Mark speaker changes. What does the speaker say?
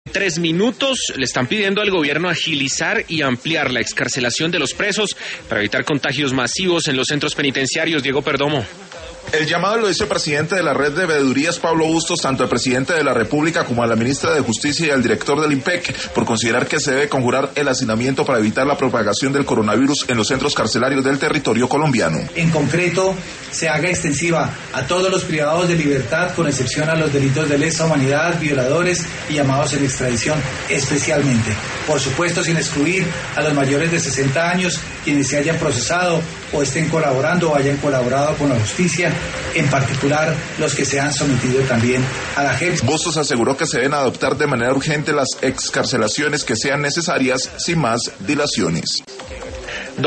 Speaker 1: 3 minutos. Le están pidiendo al gobierno agilizar y ampliar la excarcelación de los presos para evitar contagios masivos en los centros penitenciarios. Diego Perdomo.
Speaker 2: El llamado lo hizo el presidente de la red de veedurías, Pablo Bustos, tanto al presidente de la República como a la ministra de Justicia y al director del IMPEC, por considerar que se debe conjurar el hacinamiento para evitar la propagación del coronavirus en los centros carcelarios del territorio colombiano.
Speaker 3: En concreto, se haga extensiva a todos los privados de libertad, con excepción a los delitos de lesa humanidad, violadores y llamados en extradición especialmente. Por supuesto, sin excluir a los mayores de 60 años, quienes se hayan procesado o estén colaborando o hayan colaborado con la justicia, en particular los que se han sometido también a la JEP.
Speaker 2: Bustos aseguró que se deben adoptar de manera urgente las excarcelaciones que sean necesarias sin más dilaciones.